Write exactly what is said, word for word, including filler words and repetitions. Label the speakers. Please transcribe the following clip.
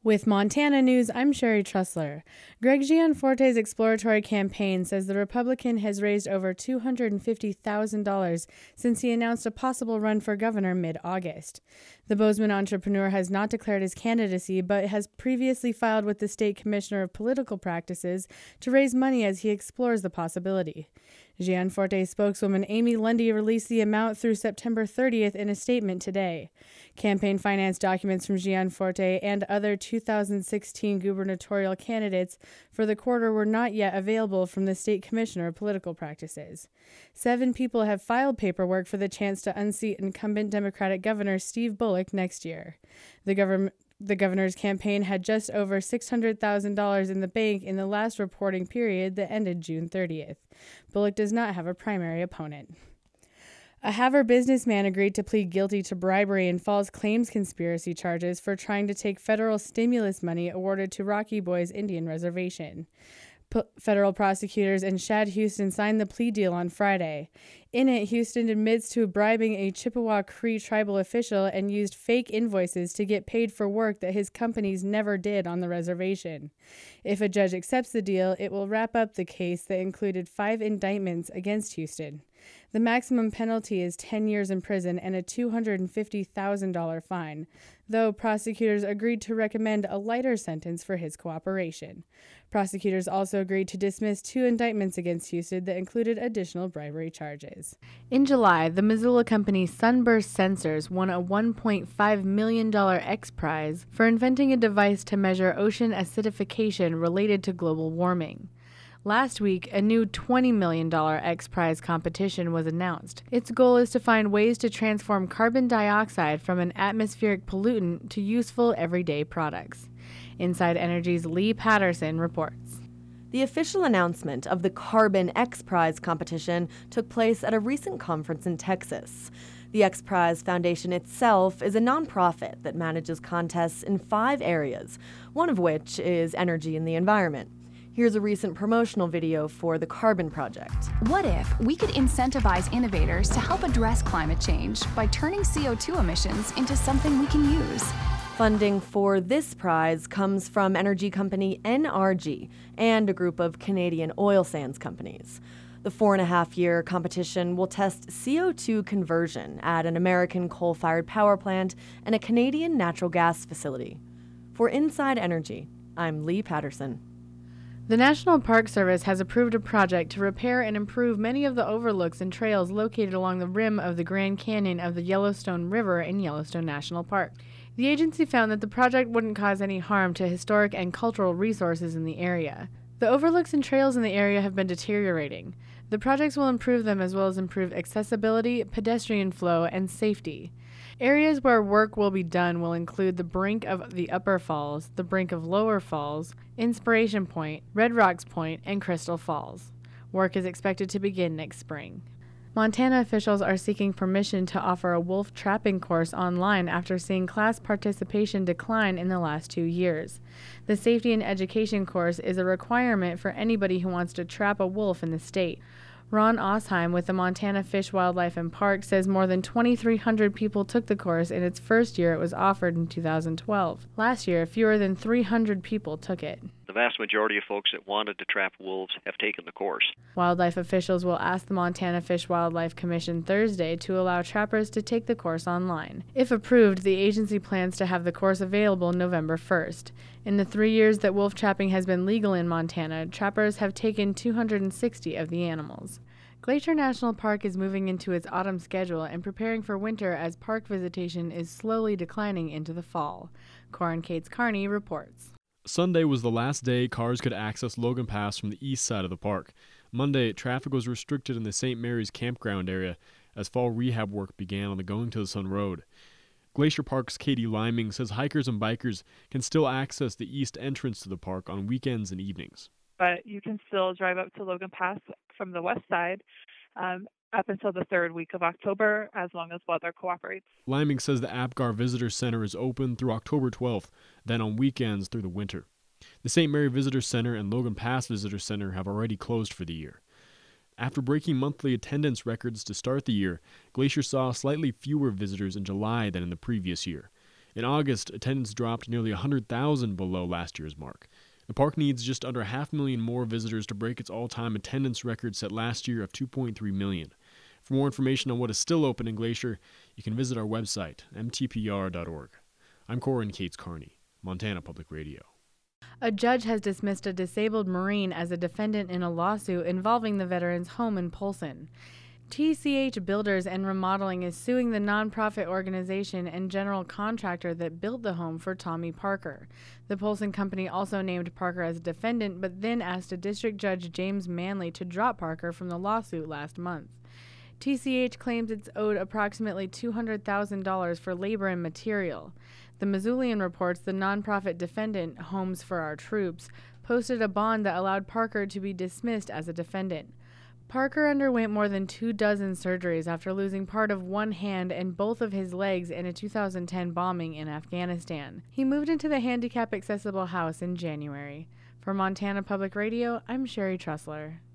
Speaker 1: With Montana News, I'm Sherry Trussler. Greg Gianforte's exploratory campaign says the Republican has raised over two hundred fifty thousand dollars since he announced a possible run for governor mid-August. The Bozeman entrepreneur has not declared his candidacy, but has previously filed with the State Commissioner of Political Practices to raise money as he explores the possibility. Gianforte spokeswoman Amy Lundy released the amount through September thirtieth in a statement today. Campaign finance documents from Gianforte and other two thousand sixteen gubernatorial candidates for the quarter were not yet available from the State Commissioner of Political Practices. Seven people have filed paperwork for the chance to unseat incumbent Democratic Governor Steve Bullock next year. The government The governor's campaign had just over six hundred thousand dollars in the bank in the last reporting period that ended June thirtieth. Bullock does not have a primary opponent. A Havre businessman agreed to plead guilty to bribery and false claims conspiracy charges for trying to take federal stimulus money awarded to Rocky Boys Indian Reservation. P- federal prosecutors and Shad Houston signed the plea deal on Friday. In it, Houston admits to bribing a Chippewa Cree tribal official and used fake invoices to get paid for work that his companies never did on the reservation. If a judge accepts the deal, it will wrap up the case that included five indictments against Houston. The maximum penalty is ten years in prison and a two hundred fifty thousand dollars fine, though prosecutors agreed to recommend a lighter sentence for his cooperation. Prosecutors also agreed to dismiss two indictments against Houston that included additional bribery charges. In July, the Missoula company Sunburst Sensors won a one point five million dollars X Prize for inventing a device to measure ocean acidification related to global warming. Last week, a new twenty million dollars X Prize competition was announced. Its goal is to find ways to transform carbon dioxide from an atmospheric pollutant to useful everyday products. Inside Energy's Lee Patterson reports.
Speaker 2: The official announcement of the Carbon X Prize competition took place at a recent conference in Texas. The X Prize Foundation itself is a nonprofit that manages contests in five areas, one of which is energy and the environment. Here's a recent promotional video for the Carbon Project.
Speaker 3: What if we could incentivize innovators to help address climate change by turning C O two emissions into something we can use?
Speaker 2: Funding for this prize comes from energy company N R G and a group of Canadian oil sands companies. The four and a half year competition will test C O two conversion at an American coal-fired power plant and a Canadian natural gas facility. For Inside Energy, I'm Lee Patterson.
Speaker 1: The National Park Service has approved a project to repair and improve many of the overlooks and trails located along the rim of the Grand Canyon of the Yellowstone River in Yellowstone National Park. The agency found that the project wouldn't cause any harm to historic and cultural resources in the area. The overlooks and trails in the area have been deteriorating. The projects will improve them as well as improve accessibility, pedestrian flow, and safety. Areas where work will be done will include the brink of the Upper Falls, the brink of Lower Falls, Inspiration Point, Red Rocks Point, and Crystal Falls. Work is expected to begin next spring. Montana officials are seeking permission to offer a wolf trapping course online after seeing class participation decline in the last two years. The safety and education course is a requirement for anybody who wants to trap a wolf in the state. Ron Osheim with the Montana Fish, Wildlife, and Park says more than twenty-three hundred people took the course in its first year it was offered in two thousand twelve. Last year, fewer than three hundred people took it.
Speaker 4: The vast majority of folks that wanted to trap wolves have taken the course.
Speaker 1: Wildlife officials will ask the Montana Fish, Wildlife Commission Thursday to allow trappers to take the course online. If approved, the agency plans to have the course available November first. In the three years that wolf trapping has been legal in Montana, trappers have taken two hundred sixty of the animals. Glacier National Park is moving into its autumn schedule and preparing for winter as park visitation is slowly declining into the fall. Corin Cates Carney reports.
Speaker 5: Sunday was the last day cars could access Logan Pass from the east side of the park. Monday, traffic was restricted in the Saint Mary's campground area as fall rehab work began on the Going to the Sun Road. Glacier Park's Katie Liming says hikers and bikers can still access the east entrance to the park on weekends and evenings.
Speaker 6: But you can still drive up to Logan Pass from the west side um, up until the third week of October, as long as weather cooperates.
Speaker 5: Liming says the Apgar Visitor Center is open through October twelfth, then on weekends through the winter. The Saint Mary Visitor Center and Logan Pass Visitor Center have already closed for the year. After breaking monthly attendance records to start the year, Glacier saw slightly fewer visitors in July than in the previous year. In August, attendance dropped nearly one hundred thousand below last year's mark. The park needs just under half a million more visitors to break its all-time attendance record set last year of two point three million. For more information on what is still open in Glacier, you can visit our website, m t p r dot org. I'm Corin Cates Carney, Montana Public Radio.
Speaker 1: A judge has dismissed a disabled Marine as a defendant in a lawsuit involving the veteran's home in Polson. T C H Builders and Remodeling is suing the nonprofit organization and general contractor that built the home for Tommy Parker. The Polson company also named Parker as a defendant, but then asked a district judge James Manley to drop Parker from the lawsuit last month. T C H claims it's owed approximately two hundred thousand dollars for labor and material. The Missoulian reports the nonprofit defendant, Homes for Our Troops, posted a bond that allowed Parker to be dismissed as a defendant. Parker underwent more than two dozen surgeries after losing part of one hand and both of his legs in a two thousand ten bombing in Afghanistan. He moved into the handicap-accessible house in January. For Montana Public Radio, I'm Sherry Trussler.